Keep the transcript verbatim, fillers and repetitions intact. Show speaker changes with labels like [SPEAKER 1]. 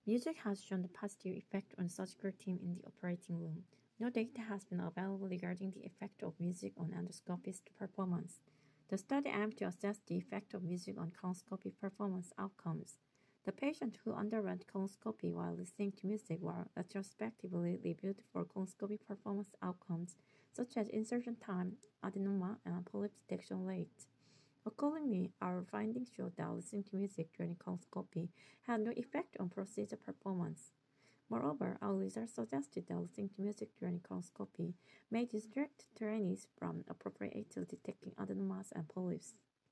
[SPEAKER 1] Music has shown a positive effect on surgical team in the operating room. No data has been available regarding the effect of music on endoscopist performance. The study aimed to assess the effect of music on colonoscopy performance outcomes. The patients who underwent colonoscopy while listening to music were retrospectively reviewed for colonoscopy performance outcomes, such as insertion time, adenoma, and polyp detection rate. Accordingly, our findings showed that listening to music during colonoscopy had no effect on procedure performance. Moreover, our results suggested that listening to music during colonoscopy may distract trainees from appropriately detecting adenomas and polyps.